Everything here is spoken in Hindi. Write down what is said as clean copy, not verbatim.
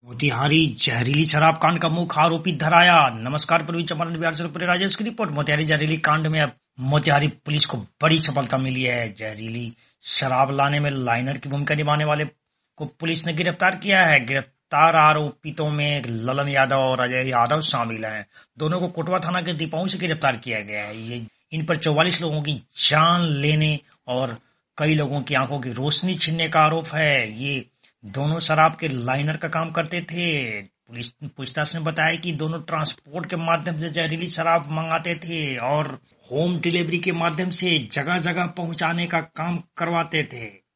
मोतिहारी जहरीली शराब कांड का मुख्य आरोपी धराया। नमस्कार, पूर्वी चंपारण बिहार से पूरे राजेश की रिपोर्ट। मोतिहारी जहरीली कांड में अब मोतिहारी पुलिस को बड़ी सफलता मिली है। जहरीली शराब लाने में लाइनर की भूमिका निभाने वाले को पुलिस ने गिरफ्तार किया है। गिरफ्तार आरोपितों में ललन यादव और अजय यादव शामिल हैं। दोनों को कोटवा थाना के दीपाऊ से गिरफ्तार किया गया है। इन पर 44 लोगों की जान लेने और कई लोगों की आंखों की रोशनी छीनने का आरोप है। ये दोनों शराब के लाइनर का काम करते थे। पुलिस पूछताछ ने बताया कि दोनों ट्रांसपोर्ट के माध्यम से जहरीली शराब मंगाते थे और होम डिलीवरी के माध्यम से जगह जगह पहुंचाने का काम करवाते थे।